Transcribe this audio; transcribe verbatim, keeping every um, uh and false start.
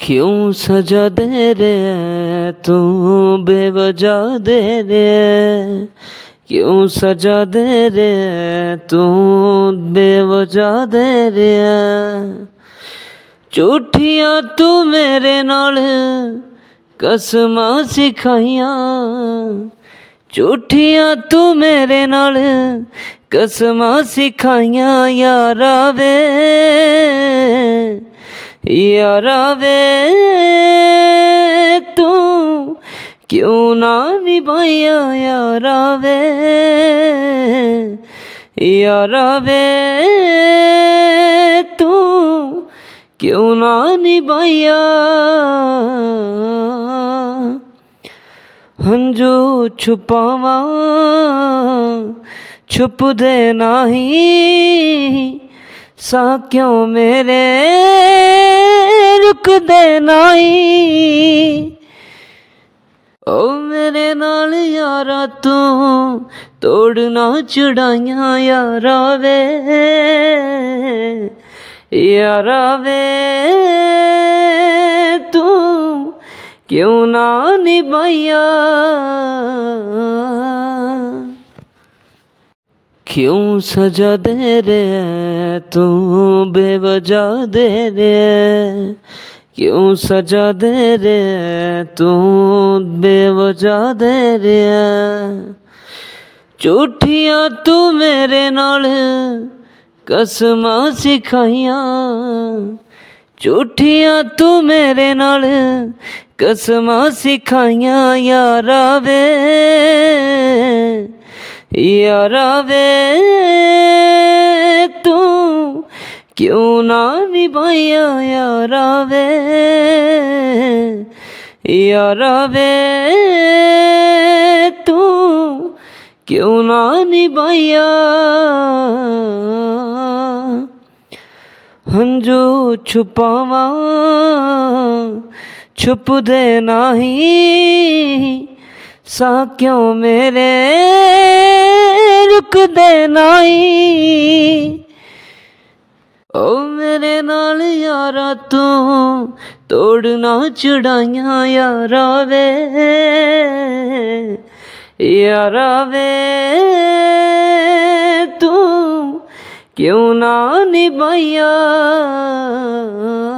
क्यों सजा दे रे तू बेवजह दे रे, क्यों सजा दे रे तू बेवजह दे रे। झूठियां तू मेरे नाल कसमां सिखाइयां, झूठियां तू मेरे नाल कसमां सिखाइयां यारा वे, यारा वे तू क्यों ना निभाया यारा वे, यारा वे तू क्यों ना निभाया। हंजू छुपावा छुप दे नाही, सा क्यों मेरे रुक दे नाही। ओ मेरे नाल यारा तू तोड़ना चढ़ाइयां यारा वे, यारा वे तू क्यों ना निभाया। क्यों सजा दे रे तू बेवजह दे रे, क्यों सजा दे रे तू बेवजह दे रे। झूठियां तू मेरे नाल कसमां सिखाइयां, झूठियां तू मेरे नाल कसमां सिखाइयां यारा वे, यारा वे तू क्यों ना निभाया यारा वे, यारा वे तू क्यों ना निभाया। हंजू छुपावा छुप दे नाही, सा क्यों मेरे रुक दे नाही। ओ मेरे नाल यारा तू तोड़ना चढ़ाइयां यारा वे, यारा वे तू क्यों ना निभाया।